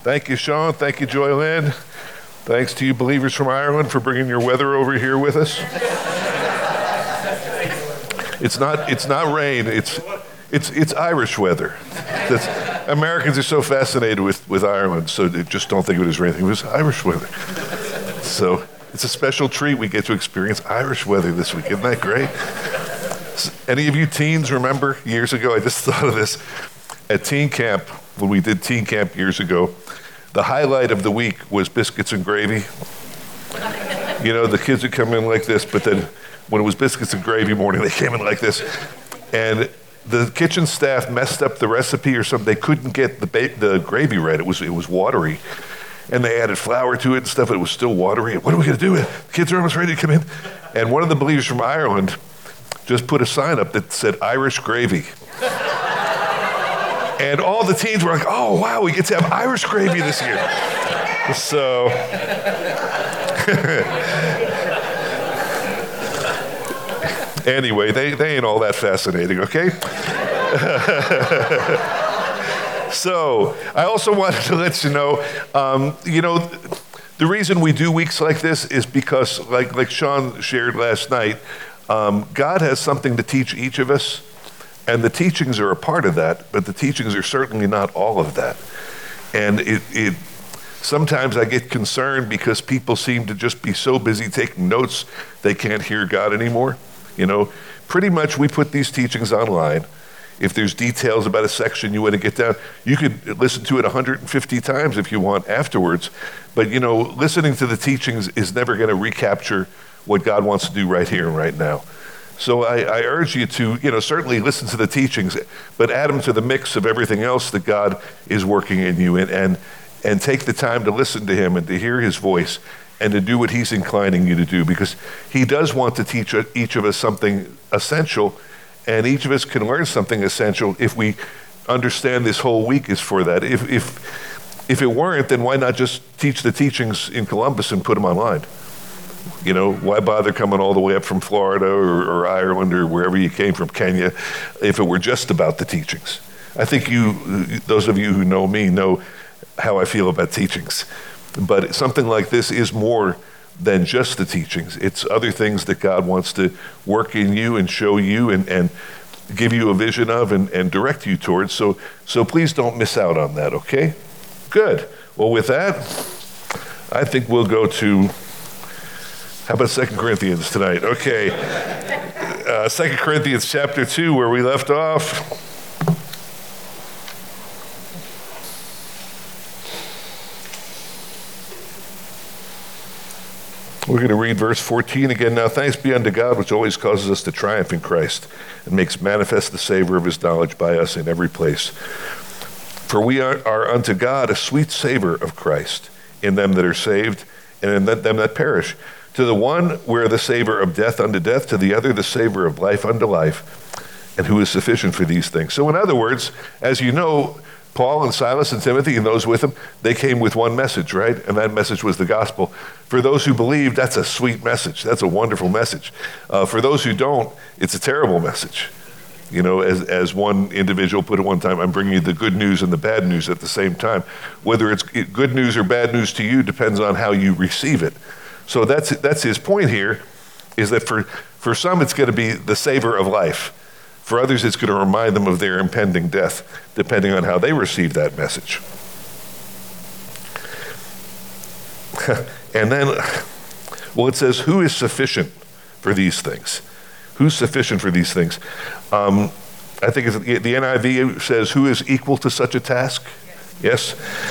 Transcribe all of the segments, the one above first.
Thank you, Sean. Thank you, Joylyn. Thanks to you believers from Ireland for bringing your weather over here with us. It's not rain. It's Irish weather. Americans are so fascinated with Ireland, so they just don't think of it as rain. It was Irish weather. So it's a special treat. We get to experience Irish weather this week. Isn't that great? Any of you teens remember years ago? I just thought of this. At teen camp, when we did teen camp years ago, the highlight of the week was biscuits and gravy. You know, the kids would come in like this, but then when it was biscuits and gravy morning, they came in like this. And the kitchen staff messed up the recipe or something. They couldn't get the gravy right. It was watery. And they added flour to it and stuff. It was still watery. What are we going to do with it? The kids are almost ready to come in. And one of the believers from Ireland just put a sign up that said Irish gravy. And all the teens were like, oh, wow, we get to have Irish gravy this year. So, anyway, they ain't all that fascinating, okay? So, I also wanted to let you know, the reason we do weeks like this is because, like Sean shared last night, God has something to teach each of us. And the teachings are a part of that, but the teachings are certainly not all of that. And it sometimes I get concerned because people seem to just be so busy taking notes, they can't hear God anymore. You know, pretty much we put these teachings online. If there's details about a section you want to get down, you could listen to it 150 times if you want afterwards. But, you know, listening to the teachings is never going to recapture what God wants to do right here and right now. So I urge you to, certainly listen to the teachings, but add them to the mix of everything else that God is working in you and take the time to listen to him and to hear his voice and to do what he's inclining you to do, because he does want to teach each of us something essential, and each of us can learn something essential if we understand this whole week is for that. If it weren't, then why not just teach the teachings in Columbus and put them online? You know, why bother coming all the way up from Florida or Ireland or wherever you came from, Kenya, if it were just about the teachings? I think those of you who know me know how I feel about teachings. But something like this is more than just the teachings. It's other things that God wants to work in you and show you and give you a vision of and direct you towards. So please don't miss out on that, okay? Good. Well, with that, I think we'll go to... How about 2 Corinthians tonight? Okay. 2 Corinthians chapter 2, where we left off. We're going to read verse 14 again. Now, thanks be unto God, which always causes us to triumph in Christ and makes manifest the savor of his knowledge by us in every place. For we are unto God a sweet savor of Christ in them that are saved and in them that perish. To the one we're the savor of death unto death, to the other the savor of life unto life, and who is sufficient for these things. So in other words, as you know, Paul and Silas and Timothy and those with them, they came with one message, right? And that message was the gospel. For those who believe, that's a sweet message. That's a wonderful message. For those who don't, it's a terrible message. You know, as one individual put it one time, I'm bringing you the good news and the bad news at the same time. Whether it's good news or bad news to you depends on how you receive it. So that's his point here, is that for some it's going to be the savor of life. For others it's going to remind them of their impending death, depending on how they receive that message. And then, well, it says, who is sufficient for these things? Who's sufficient for these things? I think the NIV says, who is equal to such a task? Yes?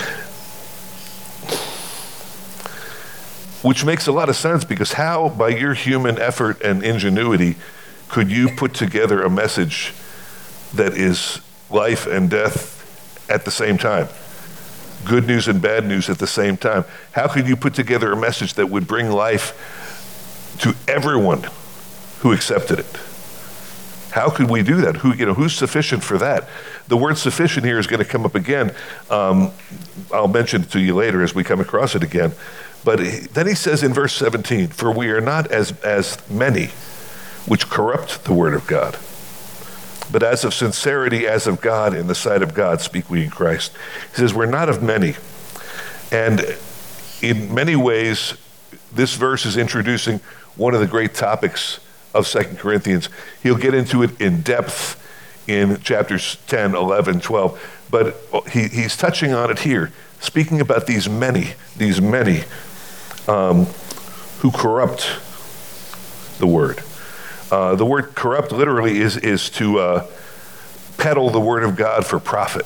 Which makes a lot of sense, because how, by your human effort and ingenuity, could you put together a message that is life and death at the same time? Good news and bad news at the same time. How could you put together a message that would bring life to everyone who accepted it? How could we do that? Who's sufficient for that? The word sufficient here is going to come up again. I'll mention it to you later as we come across it again. But then he says in verse 17, for we are not as many which corrupt the word of God, but as of sincerity, as of God, in the sight of God, speak we in Christ. He says, we're not of many. And in many ways, this verse is introducing one of the great topics of 2 Corinthians. He'll get into it in depth in chapters 10, 11, 12, but he's touching on it here, speaking about these many who corrupt the word. The word corrupt literally is to peddle the word of God for profit.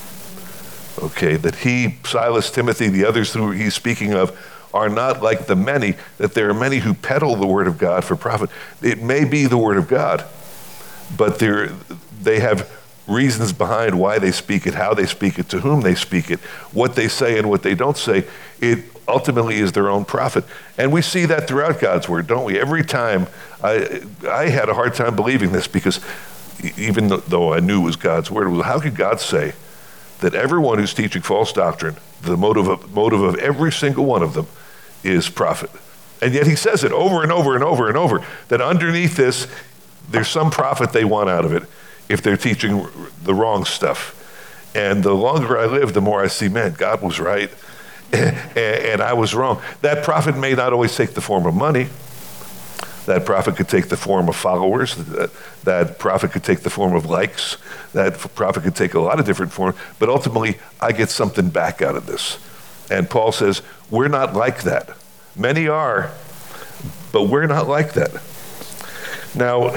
Okay, that he, Silas, Timothy, the others who he's speaking of are not like the many, that there are many who peddle the word of God for profit. It may be the word of God, but they have reasons behind why they speak it, how they speak it, to whom they speak it, what they say and what they don't say. It ultimately is their own profit. And we see that throughout God's word, don't we? Every time, I had a hard time believing this, because even though I knew it was God's word, how could God say that everyone who's teaching false doctrine, the motive of every single one of them is profit? And yet he says it over and over and over and over, that underneath this, there's some profit they want out of it if they're teaching the wrong stuff. And the longer I live, the more I see, man, God was right and I was wrong. That profit may not always take the form of money. That profit could take the form of followers. That profit could take the form of likes. That profit could take a lot of different forms. But ultimately, I get something back out of this. And Paul says, we're not like that. Many are, but we're not like that. Now,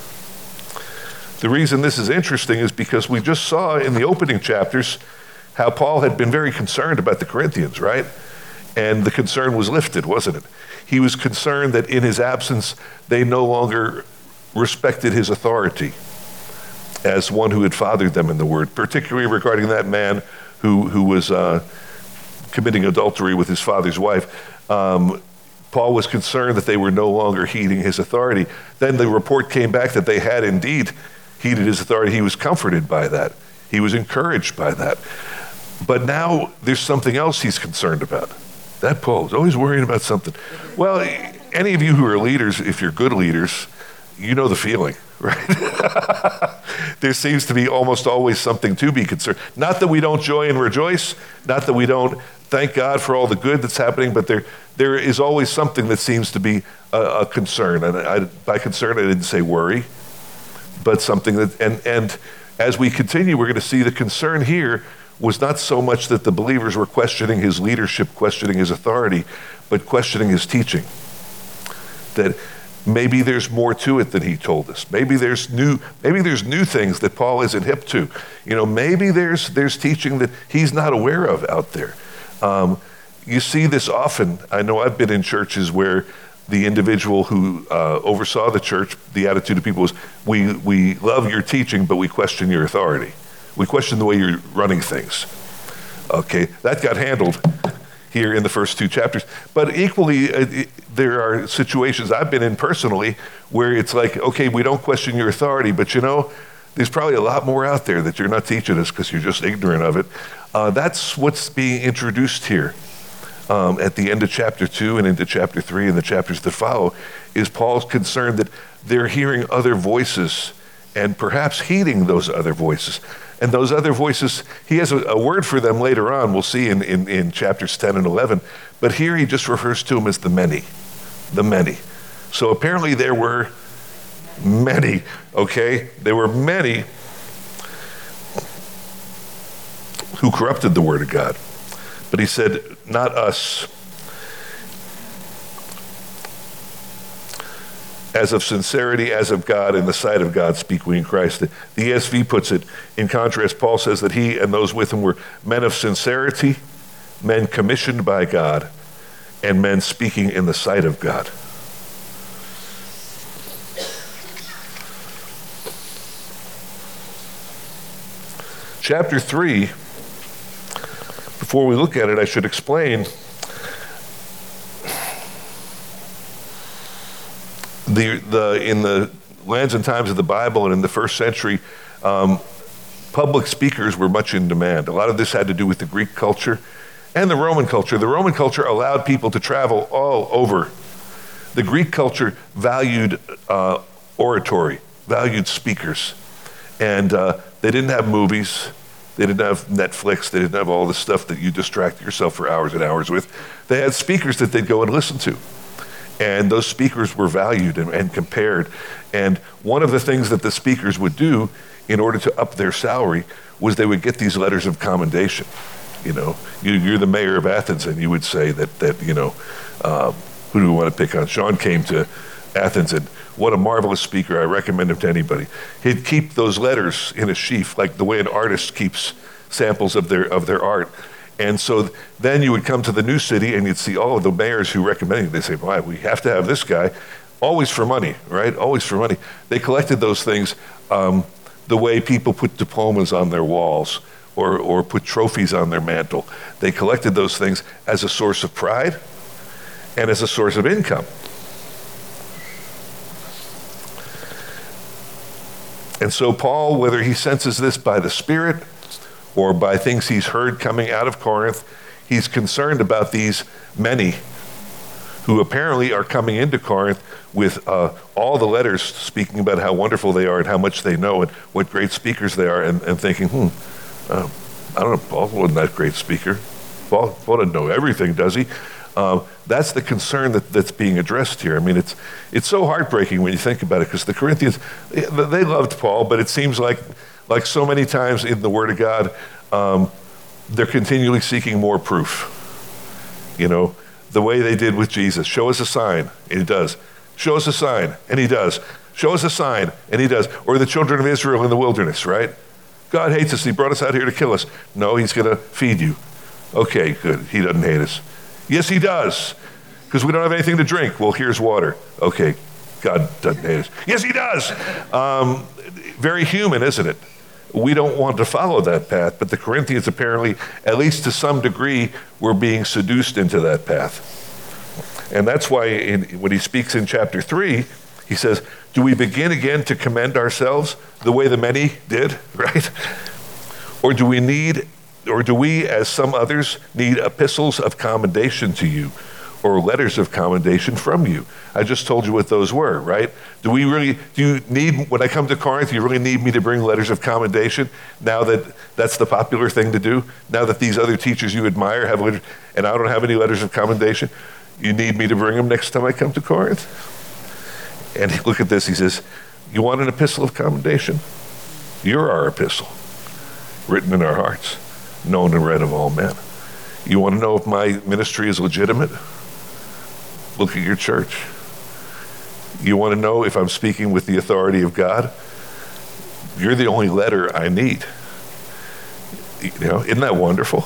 the reason this is interesting is because we just saw in the opening chapters how Paul had been very concerned about the Corinthians, right? And the concern was lifted, wasn't it? He was concerned that in his absence, they no longer respected his authority as one who had fathered them in the word, particularly regarding that man who was committing adultery with his father's wife. Paul was concerned that they were no longer heeding his authority. Then the report came back that they had indeed heeded his authority. He was comforted by that. He was encouraged by that. But now there's something else he's concerned about. That Paul is always worrying about something. Well, any of you who are leaders, if you're good leaders, you know the feeling, right? There seems to be almost always something to be concerned. Not that we don't joy and rejoice, not that we don't thank God for all the good that's happening, but there is always something that seems to be a concern. And by concern, I didn't say worry, but something that, and as we continue, we're going to see the concern here was not so much that the believers were questioning his leadership, questioning his authority, but questioning his teaching. That maybe there's more to it than he told us. Maybe there's new things that Paul isn't hip to. You know, maybe there's teaching that he's not aware of out there. You see this often. I know I've been in churches where the individual who oversaw the church, the attitude of people was, we love your teaching, but we question your authority. We question the way you're running things. Okay, that got handled here in the first two chapters. But equally, there are situations I've been in personally where it's like, okay, we don't question your authority, but you know, there's probably a lot more out there that you're not teaching us because you're just ignorant of it. That's what's being introduced here at the end of chapter 2 and into chapter 3 and the chapters that follow, is Paul's concern that they're hearing other voices and perhaps heeding those other voices. And those other voices, he has a word for them later on, we'll see in chapters 10 and 11. But here he just refers to them as the many. The many. So apparently there were many, okay? There were many who corrupted the word of God. But he said, not us. As of sincerity, as of God, in the sight of God, speak we in Christ. The ESV puts it, in contrast, Paul says that he and those with him were men of sincerity, men commissioned by God, and men speaking in the sight of God. Chapter 3, before we look at it, I should explain in the lands and times of the Bible and in the first century, public speakers were much in demand. A lot of this had to do with the Greek culture and the Roman culture. The Roman culture allowed people to travel all over. The Greek culture valued oratory, valued speakers. And they didn't have movies. They didn't have Netflix. They didn't have all the stuff that you distract yourself for hours and hours with. They had speakers that they'd go and listen to. And those speakers were valued and compared. And one of the things that the speakers would do in order to up their salary was they would get these letters of commendation. You know, you're the mayor of Athens, and you would say that you know, who do we want to pick on? Sean came to Athens, and what a marvelous speaker. I recommend him to anybody. He'd keep those letters in a sheaf, like the way an artist keeps samples of their art. And so then you would come to the new city and you'd see all of the mayors who recommended it. They say, well, we have to have this guy, always for money, right? Always for money. They collected those things the way people put diplomas on their walls or put trophies on their mantle. They collected those things as a source of pride and as a source of income. And so Paul, whether he senses this by the Spirit or by things he's heard coming out of Corinth, he's concerned about these many who apparently are coming into Corinth with all the letters speaking about how wonderful they are and how much they know and what great speakers they are, and thinking, I don't know, Paul wasn't that great speaker. Paul doesn't know everything, does he? That's the concern that's being addressed here. I mean, it's so heartbreaking when you think about it, because the Corinthians, they loved Paul, but it seems like so many times in the Word of God, they're continually seeking more proof. You know, the way they did with Jesus. Show us a sign, and he does. Show us a sign, and he does. Show us a sign, and he does. Or the children of Israel in the wilderness, right? God hates us. He brought us out here to kill us. No, he's going to feed you. Okay, good. He doesn't hate us. Yes, he does, because we don't have anything to drink. Well, here's water. Okay, God doesn't hate us. Yes, he does. Very human, isn't it? We don't want to follow that path, but the Corinthians apparently, at least to some degree, were being seduced into that path. And that's why when he speaks in chapter 3, he says, do we begin again to commend ourselves the way the many did, right? Or do we, as some others, need epistles of commendation to you or letters of commendation from you? I just told you what those were, right? Do you need, when I come to Corinth, you really need me to bring letters of commendation now that that's the popular thing to do? Now that these other teachers you admire have letters, and I don't have any letters of commendation, you need me to bring them next time I come to Corinth? And look at this, he says, you want an epistle of commendation? You're our epistle, written in our hearts, known and read of all men. You want to know if my ministry is legitimate? Look at your church. You want to know if I'm speaking with the authority of God? You're the only letter I need. You know, isn't that wonderful?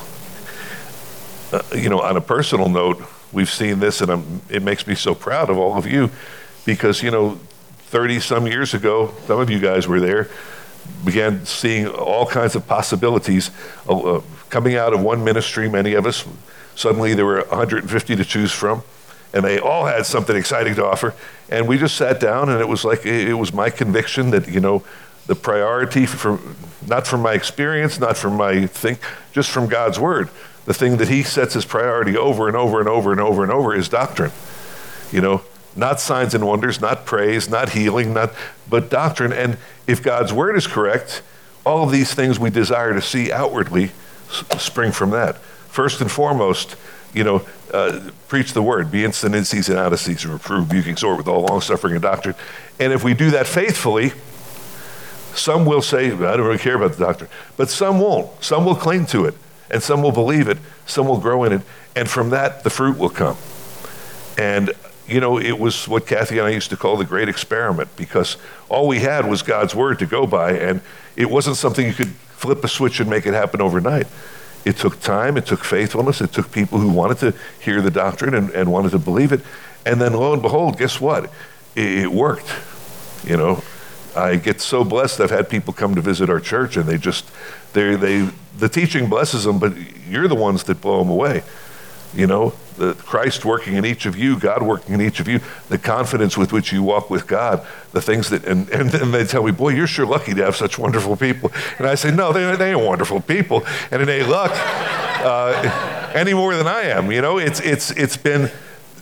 You know, on a personal note, we've seen this, and it makes me so proud of all of you, because, you know, 30 some years ago, some of you guys were there, began seeing all kinds of possibilities coming out of one ministry. Many of us, suddenly there were 150 to choose from, and they all had something exciting to offer. And we just sat down, and it was like, it was my conviction that, you know, the priority, not from my experience, not from my think, just from God's word, the thing that he sets as priority over and over and over and over and over is doctrine. You know, not signs and wonders, not praise, not healing, but doctrine. And if God's word is correct, all of these things we desire to see outwardly spring from that. First and foremost, you know, preach the word, be instant in season, out of season, reprove, rebuke, exhort with all long suffering and doctrine. And if we do that faithfully, some will say, I don't really care about the doctrine, but some won't. Some will cling to it, and some will believe it, some will grow in it, and from that the fruit will come. And you know, it was what Kathy and I used to call the great experiment, because all we had was God's word to go by, and it wasn't something you could flip a switch and make it happen overnight. It took time, it took faithfulness, it took people who wanted to hear the doctrine and wanted to believe it. And then lo and behold, guess what? It worked. You know, I get so blessed. I've had people come to visit our church, and the teaching blesses them, but you're the ones that blow them away. You know, the Christ working in each of you, God working in each of you, the confidence with which you walk with God, the things that, and then they tell me, boy, you're sure lucky to have such wonderful people. And I say, no, they ain't wonderful people, and it ain't luck any more than I am. You know, it's been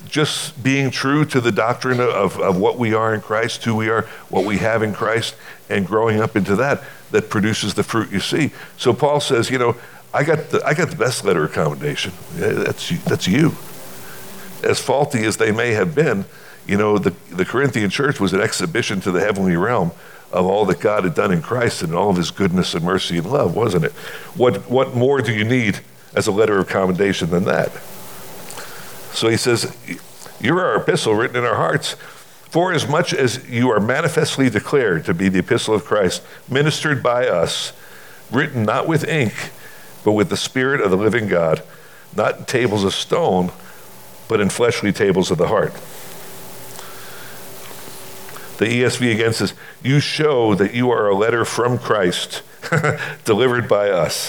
just being true to the doctrine of what we are in Christ, who we are, what we have in Christ, and growing up into that produces the fruit you see. So Paul says, I got the best letter of commendation. That's you. As faulty as they may have been, the Corinthian church was an exhibition to the heavenly realm of all that God had done in Christ and all of his goodness and mercy and love, wasn't it? What more do you need as a letter of commendation than that? So he says, you're our epistle written in our hearts, for as much as you are manifestly declared to be the epistle of Christ, ministered by us, written not with ink, but with the Spirit of the living God, not in tables of stone, but in fleshly tables of the heart. The ESV again says, you show that you are a letter from Christ, delivered by us.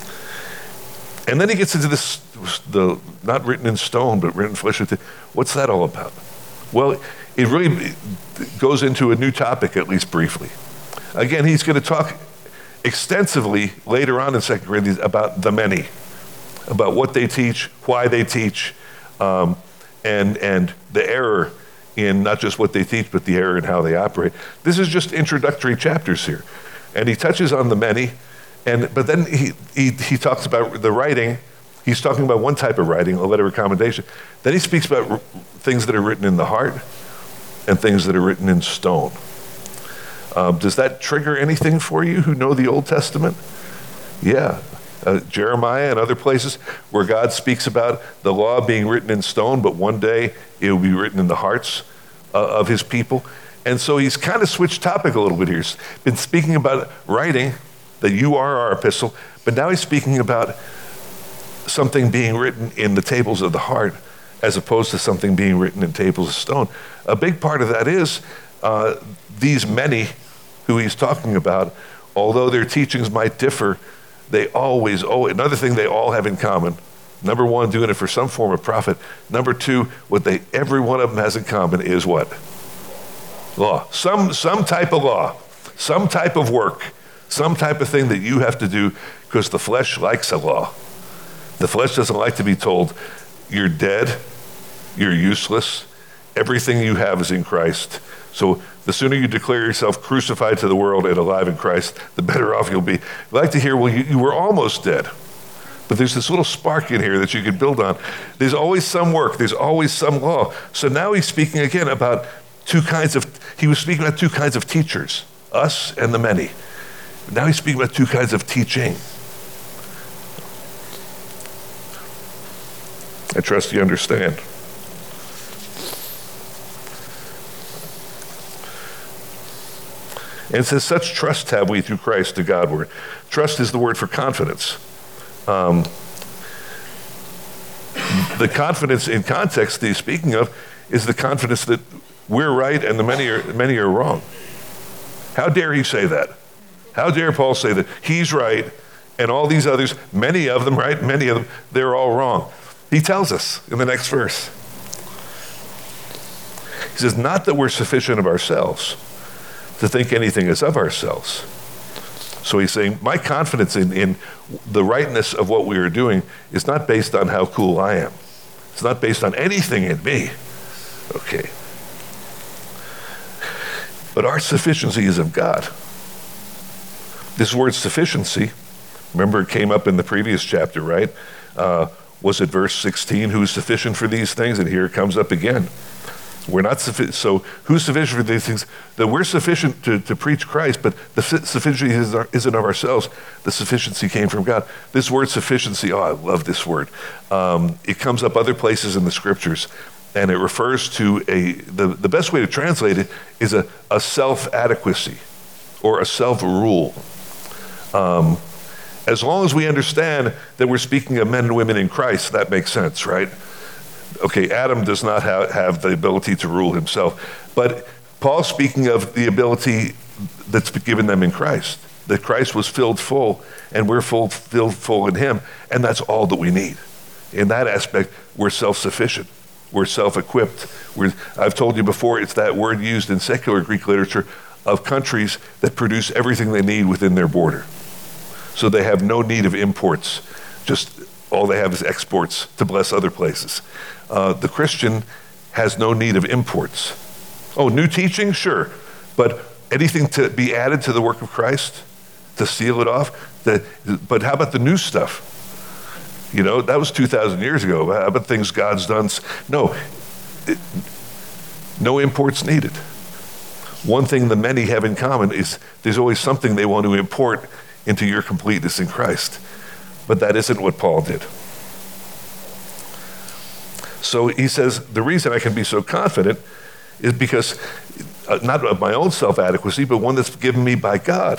And then he gets into this, the not written in stone, but written in fleshly tables. What's that all about? Well, it really goes into a new topic, at least briefly. Again, he's going to talk extensively later on in 2 Corinthians about the many, about what they teach, why they teach, and the error in not just what they teach, but the error in how they operate. This is just introductory chapters here. And he touches on the many, but then he talks about the writing. He's talking about one type of writing, a letter of commendation. Then he speaks about things that are written in the heart and things that are written in stone. Does that trigger anything for you who know the Old Testament? Yeah. Jeremiah and other places where God speaks about the law being written in stone, but one day it will be written in the hearts of his people. And so he's kind of switched topic a little bit here. He's been speaking about writing, that you are our epistle, but now he's speaking about something being written in the tables of the heart as opposed to something being written in tables of stone. A big part of that is these many who he's talking about, although their teachings might differ, they always, another thing they all have in common, number one, doing it for some form of profit. Number two, what every one of them has in common is what? Law. Some type of law, some type of work, some type of thing that you have to do because the flesh likes a law. The flesh doesn't like to be told, you're dead, you're useless, everything you have is in Christ. So the sooner you declare yourself crucified to the world and alive in Christ, the better off you'll be. I'd like to hear, well, you were almost dead. But there's this little spark in here that you can build on. There's always some work. There's always some law. So now he's speaking again about he was speaking about two kinds of teachers, us and the many. Now he's speaking about two kinds of teaching. I trust you understand. And it says, such trust have we through Christ to Godward. Trust is the word for confidence. The confidence in context that he's speaking of is the confidence that we're right and the many are wrong. How dare he say that? How dare Paul say that he's right and all these others, many of them, right? Many of them, they're all wrong. He tells us in the next verse. He says, not that we're sufficient of ourselves to think anything is of ourselves. So he's saying, my confidence in the rightness of what we are doing is not based on how cool I am. It's not based on anything in me. Okay. But our sufficiency is of God. This word sufficiency, remember it came up in the previous chapter, right? Was it verse 16, who is sufficient for these things? And here it comes up again. We're not sufficient. So who's sufficient for these things? That we're sufficient to preach Christ, but the sufficiency isn't of ourselves. The sufficiency came from God. This word sufficiency, I love this word. It comes up other places in the scriptures, and it refers to the best way to translate it is a self-adequacy or a self-rule. As long as we understand that we're speaking of men and women in Christ, that makes sense, right? Okay, Adam does not have the ability to rule himself, but Paul's speaking of the ability that's given them in Christ, that Christ was filled full, and we're filled full in him, and that's all that we need. In that aspect, we're self-sufficient. We're self-equipped. I've told you before, it's that word used in secular Greek literature of countries that produce everything they need within their border. So they have no need of imports. Just All they have is exports to bless other places. The Christian has no need of imports. Oh, new teaching? Sure. But anything to be added to the work of Christ, to seal it off? But how about the new stuff? You know, that was 2,000 years ago. How about things God's done? No, no imports needed. One thing the many have in common is there's always something they want to import into your completeness in Christ. But that isn't what Paul did. So he says, the reason I can be so confident is because, not of my own self-adequacy, but one that's given me by God,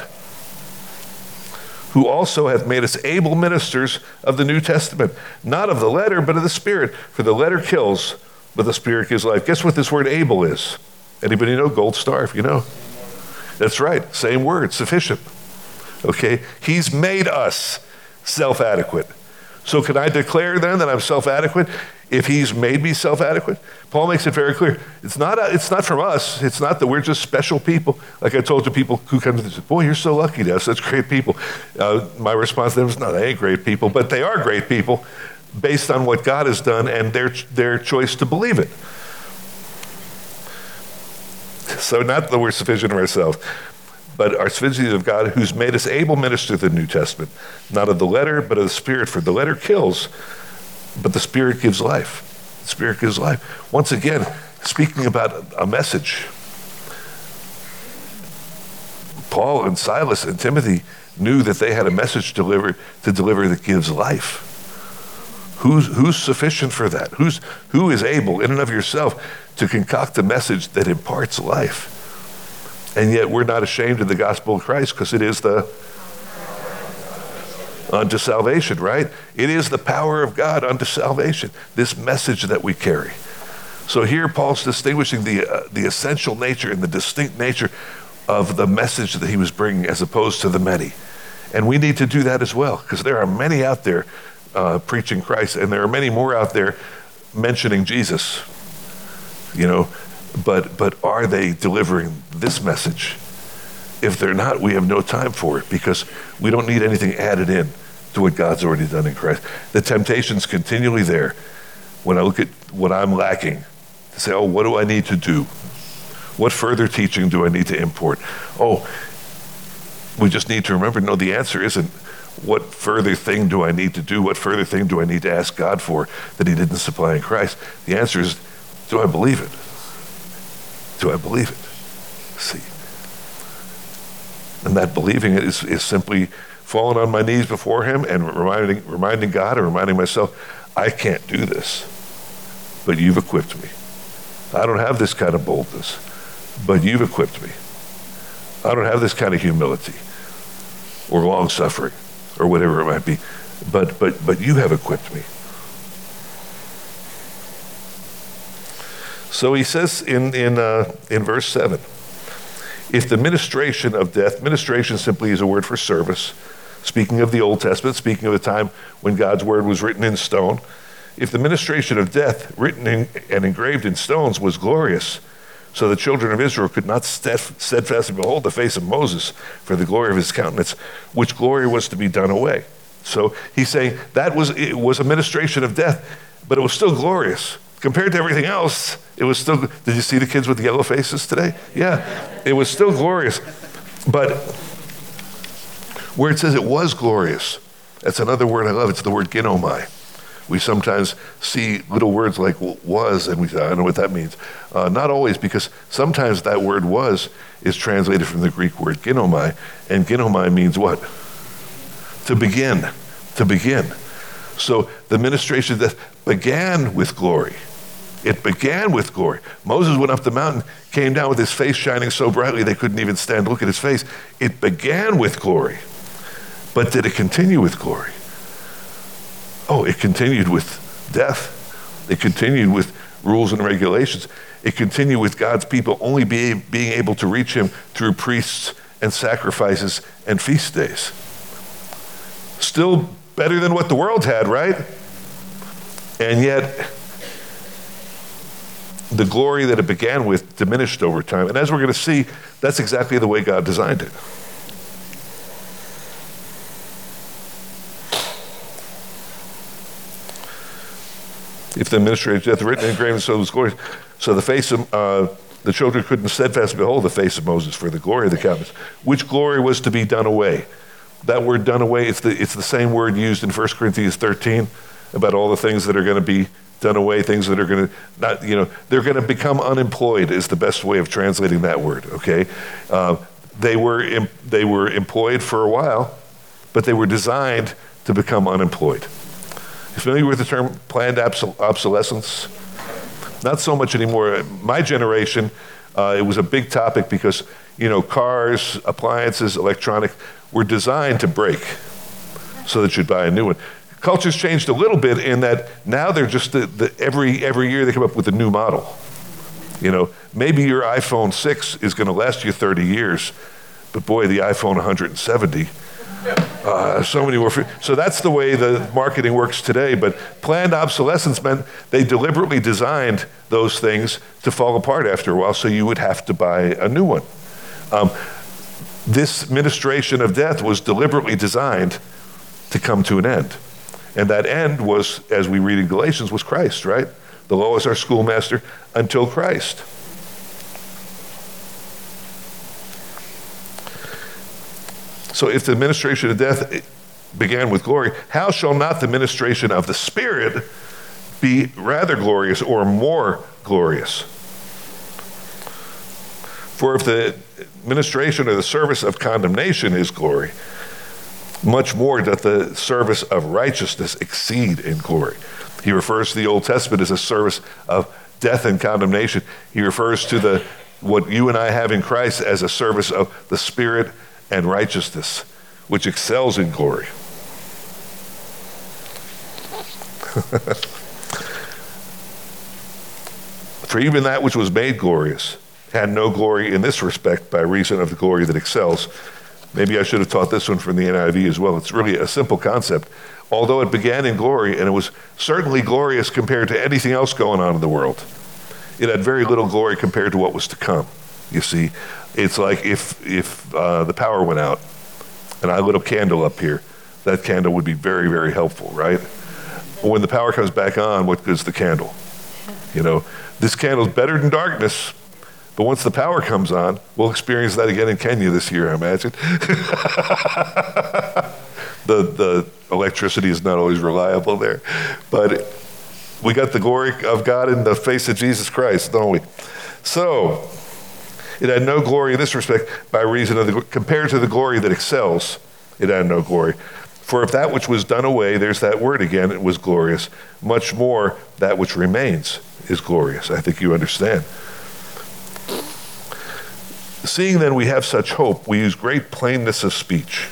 who also hath made us able ministers of the New Testament, not of the letter, but of the Spirit. For the letter kills, but the Spirit gives life. Guess what this word able is? Anybody know? Gold star, if you know. That's right, same word, sufficient. Okay, he's made us self-adequate. So can I declare then that I'm self-adequate if he's made me self-adequate? Paul makes it very clear. It's not from us. It's not that we're just special people. Like I told you, people who come to this, boy, you're so lucky to have such great people. My response to them is, no, they ain't great people, but they are great people based on what God has done and their choice to believe it. So not that we're sufficient of ourselves, but our sufficiency of God, who's made us able ministers of the New Testament, not of the letter, but of the Spirit. For the letter kills, but the Spirit gives life. The Spirit gives life. Once again, speaking about a message, Paul and Silas and Timothy knew that they had a message to deliver that gives life. Who's sufficient for that? Who is able in and of yourself to concoct a message that imparts life? And yet we're not ashamed of the gospel of Christ because it is the unto salvation, right? It is the power of God unto salvation, this message that we carry. So here Paul's distinguishing the essential nature and the distinct nature of the message that he was bringing as opposed to the many. And we need to do that as well, because there are many out there preaching Christ, and there are many more out there mentioning Jesus, you know, but are they delivering this message? If they're not, we have no time for it, because we don't need anything added in to what God's already done in Christ. The temptation's continually there when I look at what I'm lacking to say, oh, what do I need to do? What further teaching do I need to import? Oh, we just need to remember, no, the answer isn't what further thing do I need to do? What further thing do I need to ask God for that he didn't supply in Christ? The answer is, do I believe it? Do I believe it? See. And that believing it is simply falling on my knees before him and reminding God and reminding myself, I can't do this, but you've equipped me. I don't have this kind of boldness, but you've equipped me. I don't have this kind of humility or long suffering or whatever it might be, but you have equipped me. So he says in verse 7, if the ministration of death, ministration simply is a word for service, speaking of the Old Testament, speaking of the time when God's word was written in stone, if the ministration of death, written and engraved in stones, was glorious, so the children of Israel could not steadfastly behold the face of Moses for the glory of his countenance, which glory was to be done away. So he's saying it was a ministration of death, but it was still glorious. Compared to everything else, it was still, did you see the kids with the yellow faces today? Yeah, it was still glorious. But where it says it was glorious, that's another word I love. It's the word ginomai. We sometimes see little words like was, and we say, I don't know what that means. Not always, because sometimes that word was is translated from the Greek word ginomai, and ginomai means what? To begin, to begin. So the ministration that began with glory. It began with glory. Moses went up the mountain, came down with his face shining so brightly they couldn't even stand to look at his face. It began with glory. But did it continue with glory? Oh, it continued with death. It continued with rules and regulations. It continued with God's people only being able to reach him through priests and sacrifices and feast days. Still better than what the world had, right? And yet, the glory that it began with diminished over time. And as we're going to see, that's exactly the way God designed it. If the administrative death written and engraved, so was glory. So the face of the children couldn't steadfastly behold the face of Moses for the glory of the countenance. Which glory was to be done away? That word done away, it's the same word used in 1 Corinthians 13 about all the things that are going to be done away, things that are going to not, they're going to become unemployed is the best way of translating that word, okay? They were employed for a while, but they were designed to become unemployed. You familiar with the term planned obsolescence? Not so much anymore. My generation, it was a big topic because, cars, appliances, electronic were designed to break so that you'd buy a new one. Culture's changed a little bit in that now they're just every year they come up with a new model. Maybe your iPhone 6 is going to last you 30 years, but boy, the iPhone 170, so many more. So that's the way the marketing works today. But planned obsolescence meant they deliberately designed those things to fall apart after a while, so you would have to buy a new one. This ministration of death was deliberately designed to come to an end. And that end was, as we read in Galatians, was Christ, right? The law is our schoolmaster until Christ. So if the ministration of death began with glory, how shall not the ministration of the Spirit be rather glorious or more glorious? For if the ministration or the service of condemnation is glory, much more doth the service of righteousness exceed in glory. He refers to the Old Testament as a service of death and condemnation. He refers to what you and I have in Christ as a service of the Spirit and righteousness, which excels in glory. For even that which was made glorious had no glory in this respect by reason of the glory that excels. Maybe I should have taught this one from the NIV as well. It's really a simple concept. Although it began in glory, and it was certainly glorious compared to anything else going on in the world, it had very little glory compared to what was to come. You see, it's like if the power went out and I lit a candle up here, that candle would be very, very helpful, right? When the power comes back on, what good's the candle? This candle's better than darkness, but once the power comes on, we'll experience that again in Kenya this year, I imagine. The electricity is not always reliable there, but we got the glory of God in the face of Jesus Christ, don't we? So, it had no glory in this respect by reason of compared to the glory that excels, it had no glory. For if that which was done away, there's that word again, it was glorious, much more that which remains is glorious. I think you understand. Seeing then we have such hope, we use great plainness of speech.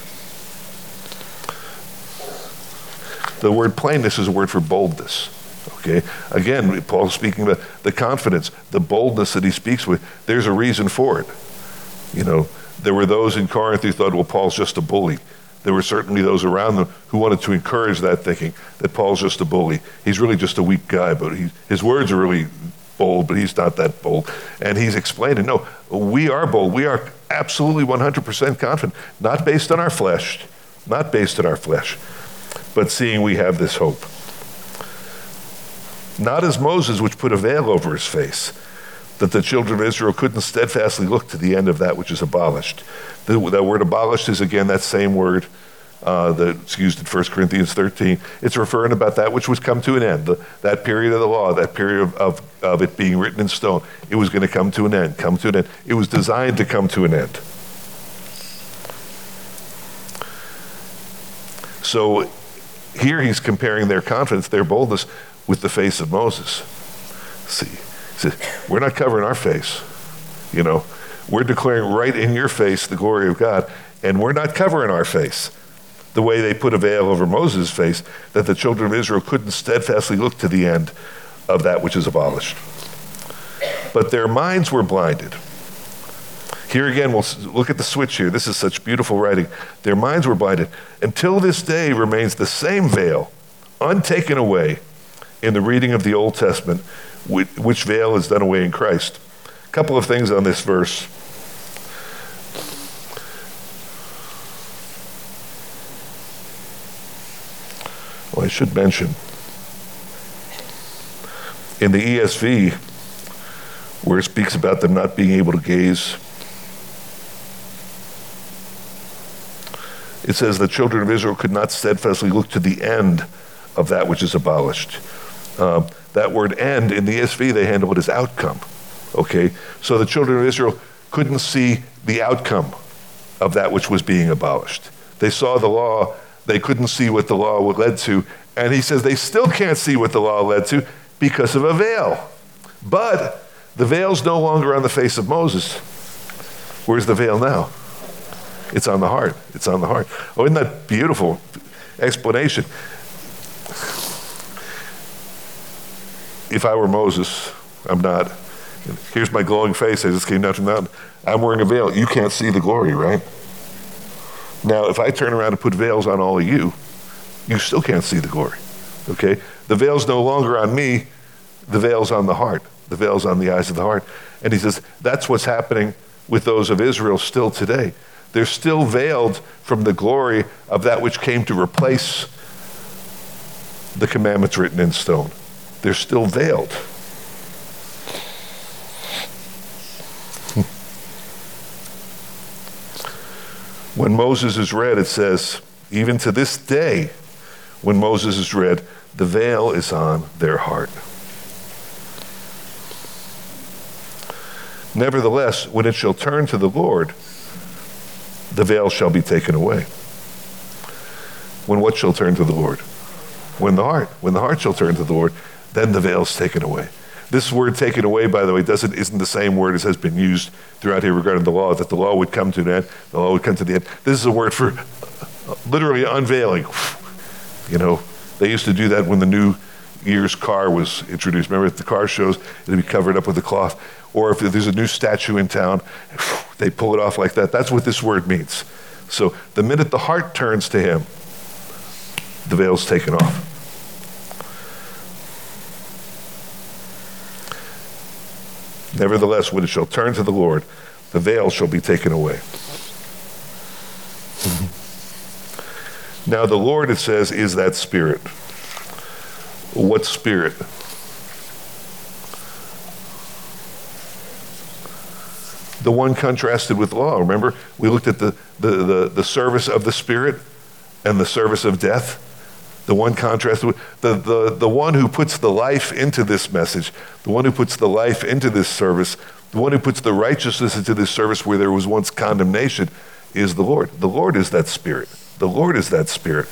The word plainness is a word for boldness. Okay? Again, Paul's speaking about the confidence, the boldness that he speaks with. There's a reason for it. There were those in Corinth who thought, well, Paul's just a bully. There were certainly those around them who wanted to encourage that thinking, that Paul's just a bully. He's really just a weak guy, but his words are really bold, but he's not that bold. And he's explaining, no, we are bold. We are absolutely 100% confident, not based on our flesh, but seeing we have this hope. Not as Moses, which put a veil over his face, that the children of Israel couldn't steadfastly look to the end of that which is abolished. That word abolished is again that same word that's used in 1 Corinthians 13. It's referring about that which was come to an end, that period of the law, that period of it being written in stone. It was going to come to an end. It was designed to come to an end. So here he's comparing their confidence, their boldness, with the face of Moses. See, he said, we're not covering our face. We're declaring right in your face the glory of God, and we're not covering our face the way they put a veil over Moses' face, that the children of Israel couldn't steadfastly look to the end of that which is abolished. But their minds were blinded. Here again, we'll look at the switch here. This is such beautiful writing. Their minds were blinded. Until this day remains the same veil, untaken away in the reading of the Old Testament, which veil is done away in Christ. A couple of things on this verse. Well, I should mention In the ESV, where it speaks about them not being able to gaze, it says the children of Israel could not steadfastly look to the end of that which is abolished. That word end in the ESV, they handle it as outcome. Okay, so the children of Israel couldn't see the outcome of that which was being abolished. They saw the law, they couldn't see what the law led to, and he says they still can't see what the law led to because of a veil. But the veil's no longer on the face of Moses. Where's the veil now? It's on the heart. It's on the heart. Oh, isn't that beautiful explanation? If I were Moses, I'm not. Here's my glowing face. I just came down from the mountain. I'm wearing a veil. You can't see the glory, right? Now, if I turn around and put veils on all of you, you still can't see the glory, okay? The veil's no longer on me. The veil's on the heart. The veil's on the eyes of the heart. And he says, that's what's happening with those of Israel still today. They're still veiled from the glory of that which came to replace the commandments written in stone. They're still veiled. When Moses is read, it says, even to this day, when Moses is read, the veil is on their heart. Nevertheless, when it shall turn to the Lord, the veil shall be taken away. When what shall turn to the Lord? When the heart shall turn to the Lord, then the veil's taken away. This word taken away, by the way, isn't the same word as has been used throughout here regarding the law, that the law would come to an end, the law would come to the end. This is a word for literally unveiling. You know, they used to do that when the New Year's car was introduced. Remember at the car shows, it'd be covered up with a cloth. Or if there's a new statue in town, they pull it off like that. That's what this word means. So the minute the heart turns to him, the veil's taken off. Nevertheless, when it shall turn to the Lord, the veil shall be taken away. Now the Lord, it says, is that Spirit. What Spirit? The one contrasted with law. Remember, we looked at the service of the Spirit and the service of death. The one contrasted with the one who puts the life into this message, the one who puts the life into this service, the one who puts the righteousness into this service where there was once condemnation is the Lord. The Lord is that Spirit. The Lord is that Spirit.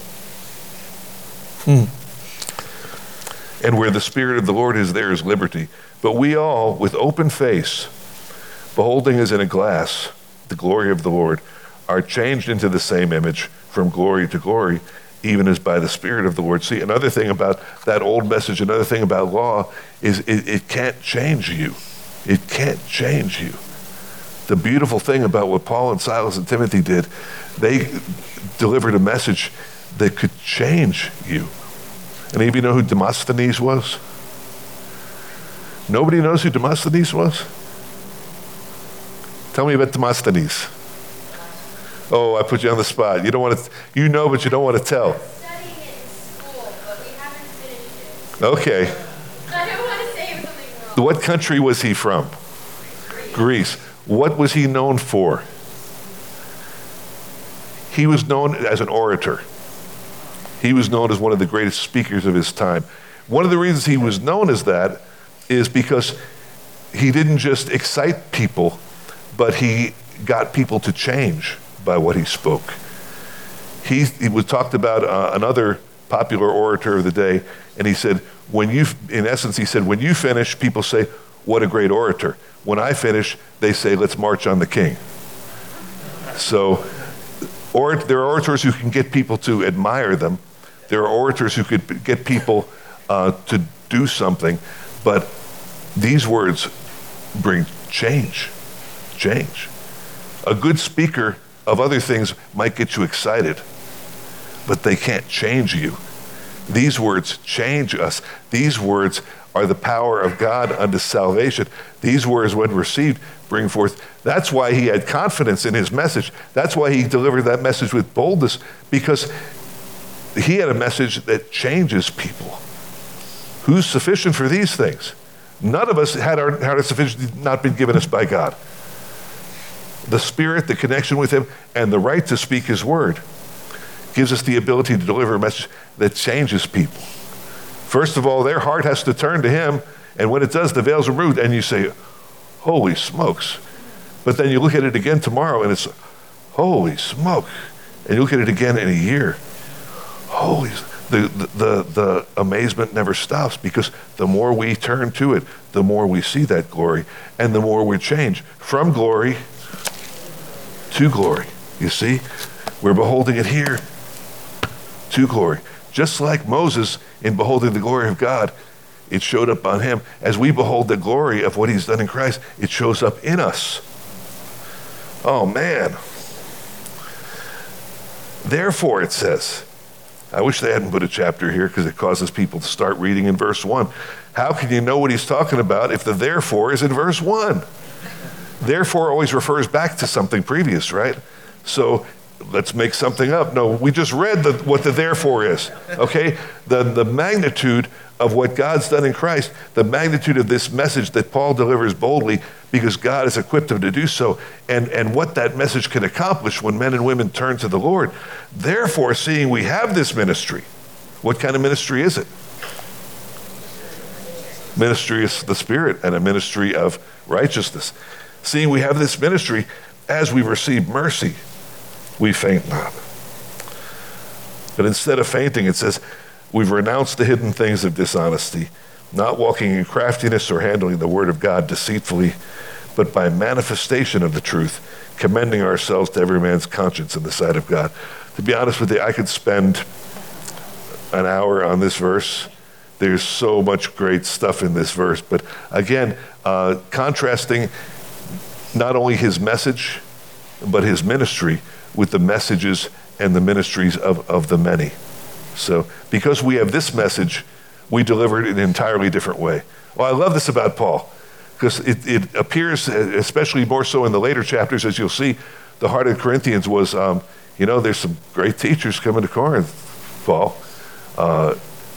And where the Spirit of the Lord is, there is liberty. But we all, with open face, beholding as in a glass the glory of the Lord, are changed into the same image from glory to glory, even as by the Spirit of the Lord. See, another thing about that old message, another thing about law, is it can't change you. It can't change you. The beautiful thing about what Paul and Silas and Timothy did, they delivered a message that could change you. Any of you know who Demosthenes was? Nobody knows who Demosthenes was? Tell me about Demosthenes. Oh, I put you on the spot. You don't want to, you know, but you don't want to tell. We're studying it in school, but we haven't finished it. Okay. I don't want to say something wrong. What country was he from? Greece. What was he known for? He was known as an orator. He was known as one of the greatest speakers of his time. One of the reasons he was known as that is because he didn't just excite people, but he got people to change by what he spoke. He was talked about another popular orator of the day, and he said, in essence, he said, when you finish, people say, what a great orator. When I finish, they say, let's march on the king. So there are orators who can get people to admire them. There are orators who could get people to do something, but these words bring change. Change. A good speaker of other things might get you excited, but they can't change you. These words change us. These words are the power of God unto salvation. These words, when received, bring forth. That's why he had confidence in his message. That's why he delivered that message with boldness, because he had a message that changes people. Who's sufficient for these things? None of us had our sufficiency not been given us by God. The Spirit, the connection with him, and the right to speak his word gives us the ability to deliver a message that changes people. First of all, their heart has to turn to him, and when it does, the veil's removed, and you say, holy smokes. But then you look at it again tomorrow, and it's, holy smoke. And you look at it again in a year. Holy, the amazement never stops, because the more we turn to it, the more we see that glory, and the more we change from glory to glory. You see, we're beholding it here to glory. Just like Moses, in beholding the glory of God, it showed up on him. As we behold the glory of what he's done in Christ, it shows up in us. Oh man. Therefore, it says, I wish they hadn't put a chapter here because it causes people to start reading in verse 1. How can you know what he's talking about if the therefore is in verse 1? Therefore always refers back to something previous, right? So let's make something up. No, we just read what the therefore is, okay? The magnitude of what God's done in Christ, the magnitude of this message that Paul delivers boldly because God has equipped him to do so, and what that message can accomplish when men and women turn to the Lord. Therefore, seeing we have this ministry, what kind of ministry is it? Ministry is the Spirit, and a ministry of righteousness. Seeing we have this ministry, as we receive mercy, we faint not. But instead of fainting, it says, we've renounced the hidden things of dishonesty, not walking in craftiness or handling the word of God deceitfully, but by manifestation of the truth, commending ourselves to every man's conscience in the sight of God. To be honest with you, I could spend an hour on this verse. There's so much great stuff in this verse. But again, contrasting not only his message, but his ministry with the messages and the ministries of the many. So because we have this message, we deliver it in an entirely different way. Well, I love this about Paul, because it appears, especially more so in the later chapters, as you'll see, the heart of Corinthians was, there's some great teachers coming to Corinth, Paul. Are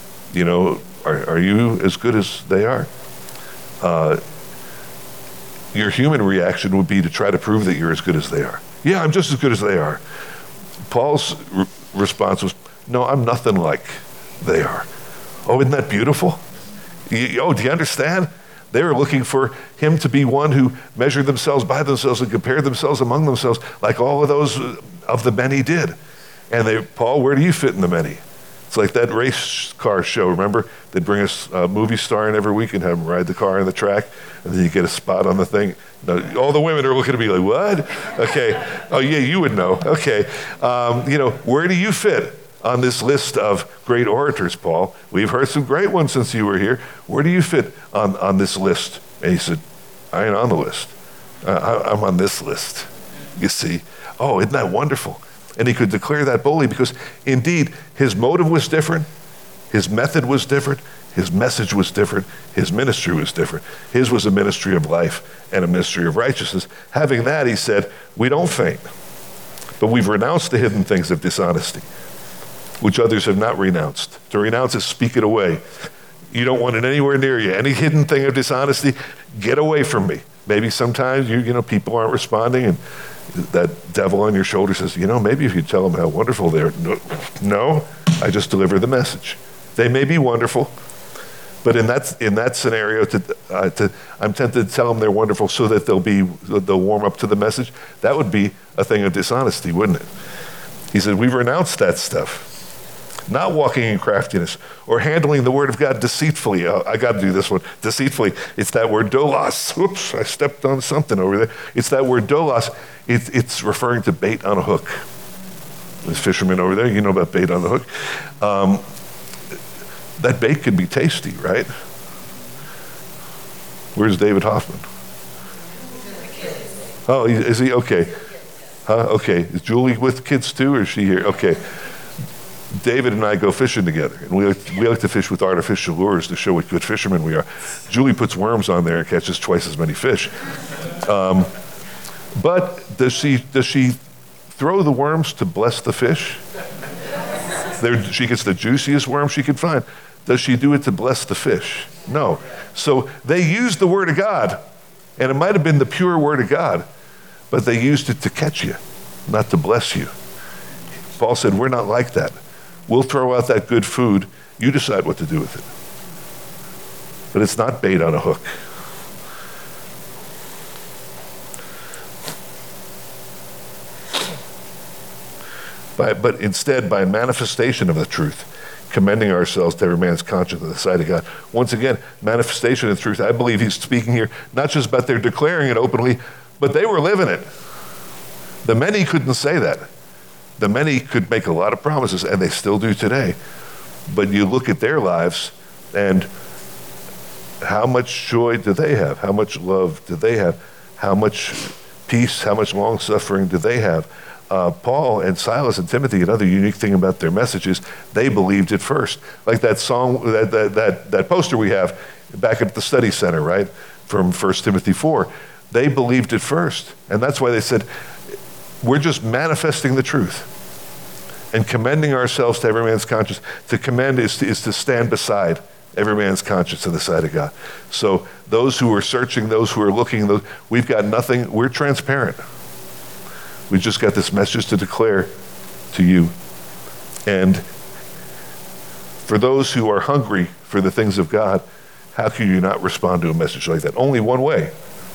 you as good as they are? Your human reaction would be to try to prove that you're as good as they are. Yeah, I'm just as good as they are. Paul's response was, no, I'm nothing like they are. Oh, isn't that beautiful? Do you understand? They were looking for him to be one who measured themselves by themselves and compared themselves among themselves like all of those of the many did. And Paul, where do you fit in the many? It's like that race car show, remember? They'd bring us a movie star in every week and have him ride the car on the track, and then you get a spot on the thing. No, all the women are looking at me like, what? Okay. Oh, yeah, you would know. Okay. Where do you fit on this list of great orators, Paul? We've heard some great ones since you were here. Where do you fit on this list? And he said, I ain't on the list. I'm on this list. You see? Oh, isn't that wonderful? And he could declare that boldly because indeed his motive was different, his method was different, his message was different, his ministry was different. His was a ministry of life and a ministry of righteousness. Having that, he said, we don't faint, but we've renounced the hidden things of dishonesty, which others have not renounced. To renounce is speak it away. You don't want it anywhere near you. Any hidden thing of dishonesty, get away from me. Maybe sometimes people aren't responding and that devil on your shoulder says, maybe if you tell them how wonderful they are. No, I just deliver the message. They may be wonderful, but in that scenario, I'm tempted to tell them they're wonderful so that they'll warm up to the message. That would be a thing of dishonesty, wouldn't it? He said, we've renounced that stuff. Not walking in craftiness or handling the word of God deceitfully. I got to do this one. Deceitfully. It's that word doulos. Oops, I stepped on something over there. It's that word doulos. It's referring to bait on a hook. There's fishermen over there. You know about bait on the hook. That bait can be tasty, right? Where's David Hoffman? Oh, is he? Okay. Okay. Is Julie with kids too, or is she here? Okay. David and I go fishing together, and we like to fish with artificial lures to show what good fishermen we are. Julie puts worms on there and catches twice as many fish. But does she throw the worms to bless the fish? She gets the juiciest worm she can find. Does she do it to bless the fish? No. So they used the word of God, and it might have been the pure word of God, but they used it to catch you, not to bless you. Paul said, we're not like that. We'll throw out that good food. You decide what to do with it. But it's not bait on a hook. But instead, by manifestation of the truth, commending ourselves to every man's conscience in the sight of God. Once again, manifestation of truth. I believe he's speaking here not just about their declaring it openly, but they were living it. The many couldn't say that. The many could make a lot of promises, and they still do today. But you look at their lives, and how much joy do they have? How much love do they have? How much peace, how much long suffering do they have? Paul and Silas and Timothy, another unique thing about their messages, they believed it first. Like that song, that poster we have back at the study center, right? From 1 Timothy 4. They believed it first. And that's why they said, we're just manifesting the truth and commending ourselves to every man's conscience. To commend is to stand beside every man's conscience in the sight of God. So those who are searching, those who are looking, we've got nothing, we're transparent. We just got this message to declare to you. And for those who are hungry for the things of God, how can you not respond to a message like that? Only one way.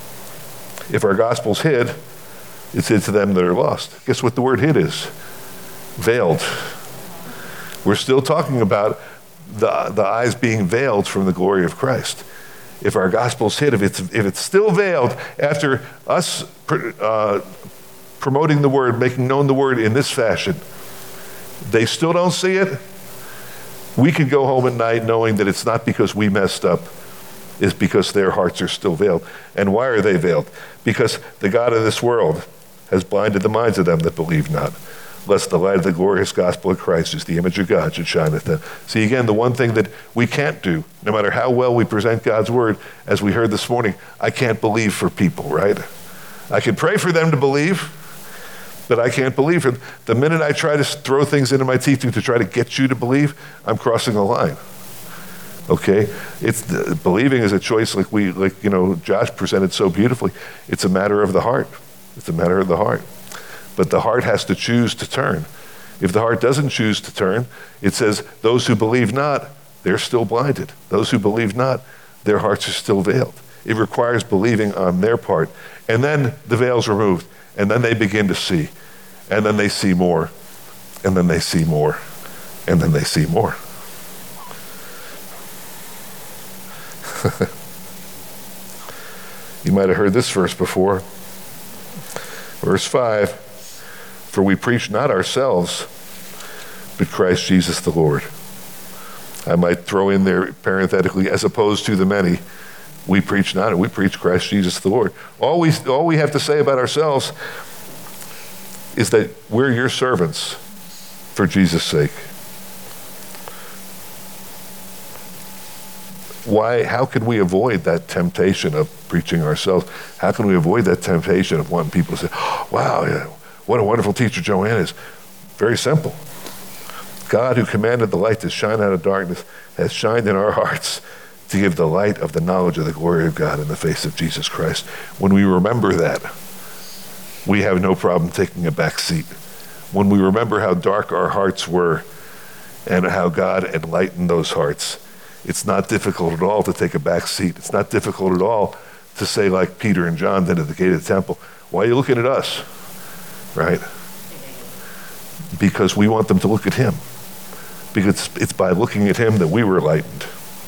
If our gospel's hid, it's hid to them that are lost. Guess what the word hid is? Veiled. We're still talking about the eyes being veiled from the glory of Christ. If our gospel's hid, if it's still veiled after us promoting the word, making known the word in this fashion, they still don't see it, we can go home at night knowing that it's not because we messed up, it's because their hearts are still veiled. And why are they veiled? Because the God of this world has blinded the minds of them that believe not, lest the light of the glorious gospel of Christ, who's the image of God, should shine at them. See, again, the one thing that we can't do, no matter how well we present God's word, as we heard this morning, I can't believe for people, right? I can pray for them to believe, but I can't believe for them. The minute I try to throw things into my teaching to try to get you to believe, I'm crossing the line. Okay? Believing is a choice like Josh presented so beautifully. It's a matter of the heart. It's a matter of the heart. But the heart has to choose to turn. If the heart doesn't choose to turn, it says, those who believe not, they're still blinded. Those who believe not, their hearts are still veiled. It requires believing on their part. And then the veil's removed. And then they begin to see. And then they see more. And then they see more. And then they see more. You might have heard this verse before. Verse 5, for we preach not ourselves, but Christ Jesus the Lord. I might throw in there parenthetically, as opposed to the many, we preach not, we preach Christ Jesus the Lord. All we have to say about ourselves is that we're your servants for Jesus' sake. How can we avoid that temptation of preaching ourselves? How can we avoid that temptation of wanting people to say, oh, wow, yeah, what a wonderful teacher Joanne is? Very simple. God, who commanded the light to shine out of darkness, has shined in our hearts to give the light of the knowledge of the glory of God in the face of Jesus Christ. When we remember that, we have no problem taking a back seat. When we remember how dark our hearts were and how God enlightened those hearts, it's not difficult at all to take a back seat. It's not difficult at all to say, like Peter and John did at the gate of the temple, why are you looking at us? Right? Because we want them to look at him. Because it's by looking at him that we were enlightened.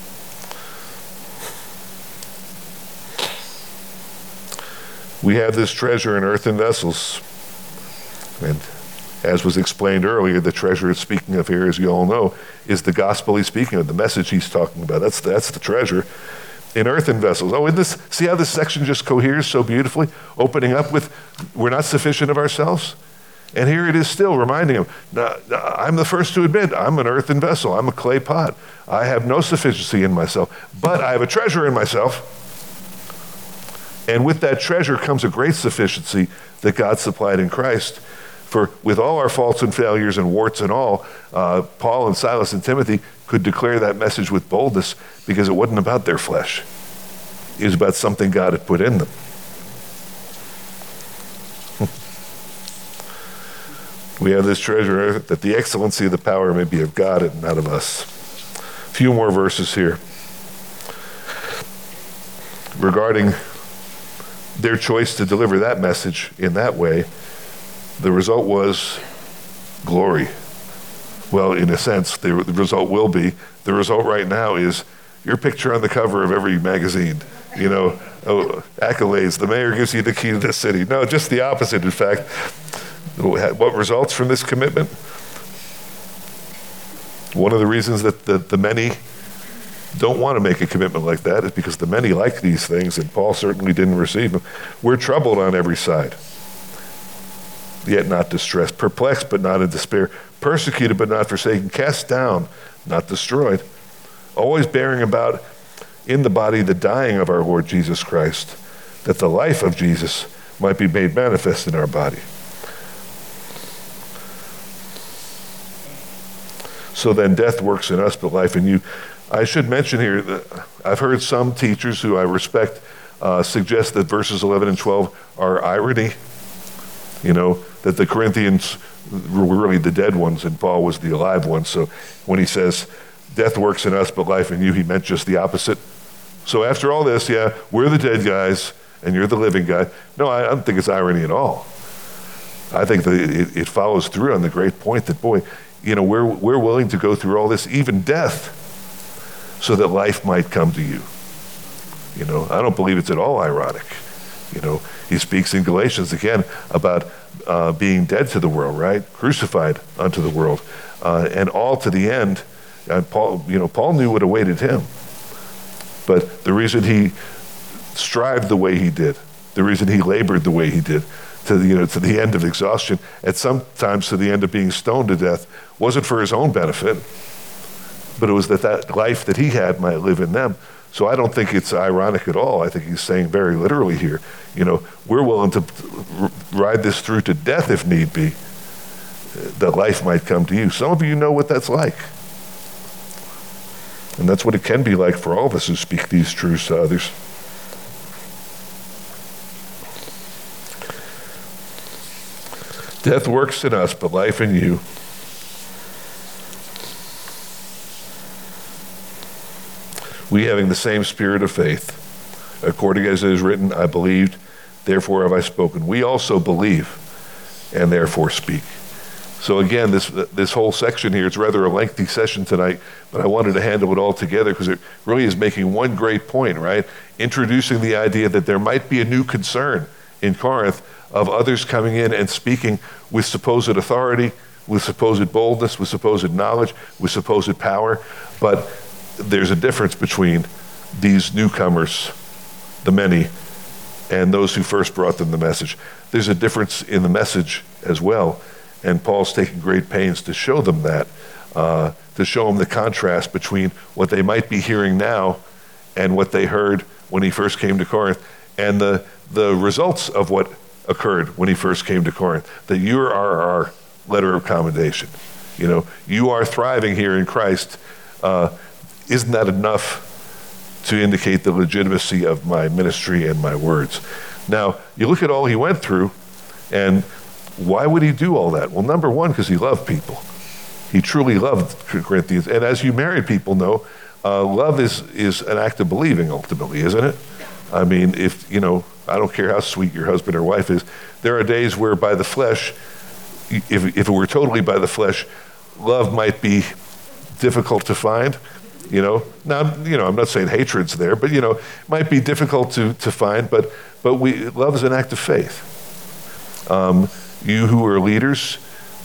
We have this treasure in earthen vessels. And as was explained earlier, the treasure it's speaking of here, as you all know, is the gospel he's speaking of, the message he's talking about. That's the treasure in earthen vessels. Oh, see how this section just coheres so beautifully? Opening up with, we're not sufficient of ourselves. And here it is still reminding him, I'm the first to admit, I'm an earthen vessel. I'm a clay pot. I have no sufficiency in myself, but I have a treasure in myself. And with that treasure comes a great sufficiency that God supplied in Christ For with all our faults and failures and warts and all, Paul and Silas and Timothy could declare that message with boldness because it wasn't about their flesh. It was about something God had put in them. We have this treasure that the excellency of the power may be of God and not of us. A few more verses here. Regarding their choice to deliver that message in that way, the result was glory. Well, in a sense, the result will be, the result right now is your picture on the cover of every magazine. You know, accolades, the mayor gives you the key to the city. No, just the opposite, in fact. What results from this commitment? One of the reasons that the many don't want to make a commitment like that is because the many like these things, and Paul certainly didn't receive them. We're troubled on every side, yet not distressed, perplexed but not in despair, persecuted but not forsaken, cast down, not destroyed, always bearing about in the body the dying of our Lord Jesus Christ, that the life of Jesus might be made manifest in our body. So then death works in us, but life in you. I should mention here that I've heard some teachers who I respect suggest that verses 11 and 12 are irony. You know, that the Corinthians were really the dead ones and Paul was the alive ones. So when he says, death works in us, but life in you, he meant just the opposite. So after all this, yeah, we're the dead guys and you're the living guy. No, I don't think it's irony at all. I think that it follows through on the great point that, boy, you know, we're willing to go through all this, even death, so that life might come to you. You know, I don't believe it's at all ironic. You know, he speaks in Galatians again about being dead to the world, right? Crucified unto the world, and all to the end. And Paul knew what awaited him. But the reason he strived the way he did, the reason he labored the way he did, to the end of exhaustion, and sometimes to the end of being stoned to death, wasn't for his own benefit, but it was that life that he had might live in them. So I don't think it's ironic at all. I think he's saying very literally here, you know, we're willing to ride this through to death if need be, that life might come to you. Some of you know what that's like. And that's what it can be like for all of us who speak these truths to others. Death works in us, but life in you. We having the same spirit of faith, according as it is written, I believed, therefore have I spoken. We also believe, and therefore speak. So again, this whole section here, it's rather a lengthy session tonight, but I wanted to handle it all together because it really is making one great point, right? Introducing the idea that there might be a new concern in Corinth of others coming in and speaking with supposed authority, with supposed boldness, with supposed knowledge, with supposed power, but there's a difference between these newcomers, the many, and those who first brought them the message. There's a difference in the message as well, and Paul's taking great pains to show them that, to show them the contrast between what they might be hearing now and what they heard when he first came to Corinth, and the results of what occurred when he first came to Corinth, that you are our letter of commendation. You know, you are thriving here in Christ. Isn't that enough to indicate the legitimacy of my ministry and my words? Now, you look at all he went through, and why would he do all that? Well, number one, because he loved people. He truly loved Corinthians. And as you married people know, love is an act of believing ultimately, isn't it? I mean, if, you know, I don't care how sweet your husband or wife is, there are days where by the flesh, if it were totally by the flesh, love might be difficult to find. You know, now, you know, I'm not saying hatred's there, but, you know, it might be difficult to find, but love is an act of faith. You who are leaders,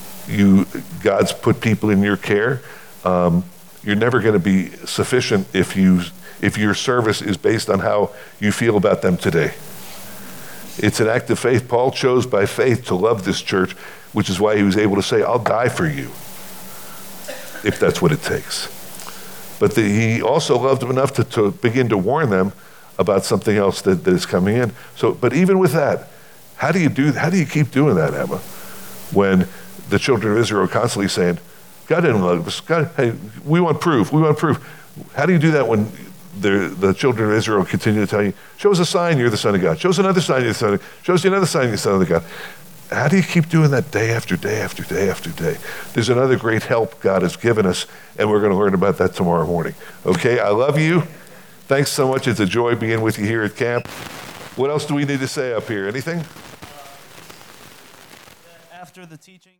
God's put people in your care. You're never going to be sufficient if your service is based on how you feel about them today. It's an act of faith. Paul chose by faith to love this church, which is why he was able to say, I'll die for you, if that's what it takes. But he also loved them enough to begin to warn them about something else that is coming in. So, but even with that, how do you keep doing that, Emma? when the children of Israel are constantly saying, God didn't love us. God, hey, we want proof. We want proof. How do you do that when the children of Israel continue to tell you, show us a sign you're the Son of God. Show us another sign you're the Son of God. Show us another sign you're the Son of God. How do you keep doing that day after day after day after day? There's another great help God has given us, and we're going to learn about that tomorrow morning. Okay, I love you. Thanks so much. It's a joy being with you here at camp. What else do we need to say up here? Anything? After the teaching.